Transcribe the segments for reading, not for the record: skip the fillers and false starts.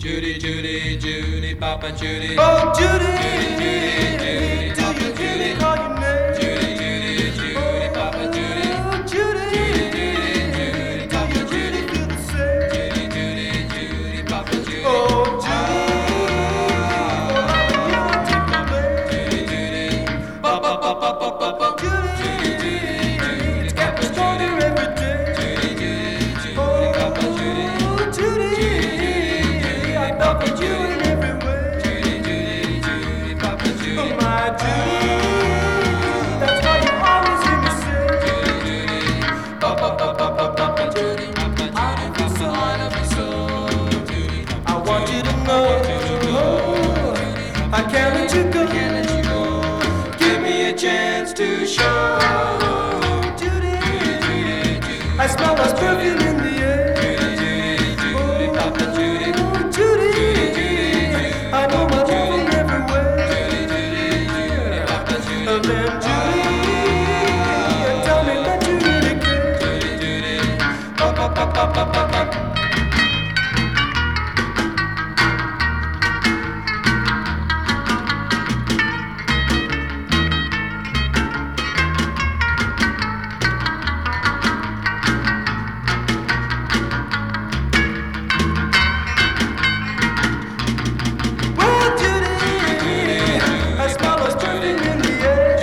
Judy, Judy, Judy, Papa Judy. Oh, Judy, Judy, Judy, do Papa you hear me Judy. call your name? Judy, Judy, Judy, Papa Judy. Oh, Judy, Judy, Judy, Papa do you Judy. really feel the same? Judy, Judy, Judy, Papa Judy. Oh, Judy, you take my Judy, Judy, Papa, Papa, Papa, Papa. Judy, it's getting stronger every day. Judy, Judy, Judy, Papa Judy. Oh, Judy, I love you in every way. Judy, Judy, Judy, Papa Judy. Oh, my Judy, that's why you always hear me say. Papa, Papa, Papa, Papa Judy. Papa Judy, I love you so, I love you so. Judy, I want you to know I can't let you go. give me a chance to show. Judy, I smell lost perfume in the air. Judy, Papa Judy. Oh, Judy, I know my love will never wait. Papa Judy. And then Judy, tell me that you really care. Papa, Papa, Papa, Papa. Well, Judy, I smell lost perfume in the air.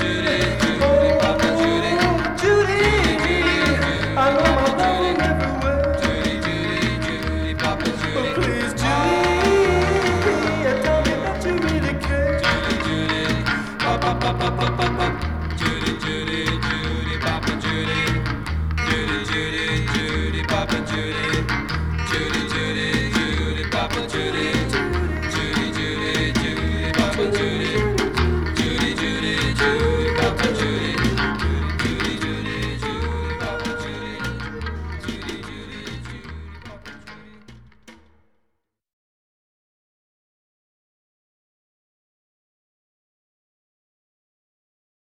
Oh, Judy, I know my love will never wait. Oh, please, Judy, tell me that you really care. Papa, Papa, Papa, Papa. Judy, Judy, Judy, Papa Judy. Judy, Judy, Judy, Papa Judy. Judy, Judy, Judy, Papa Judy. Judy, Judy, Judy, Papa Judy.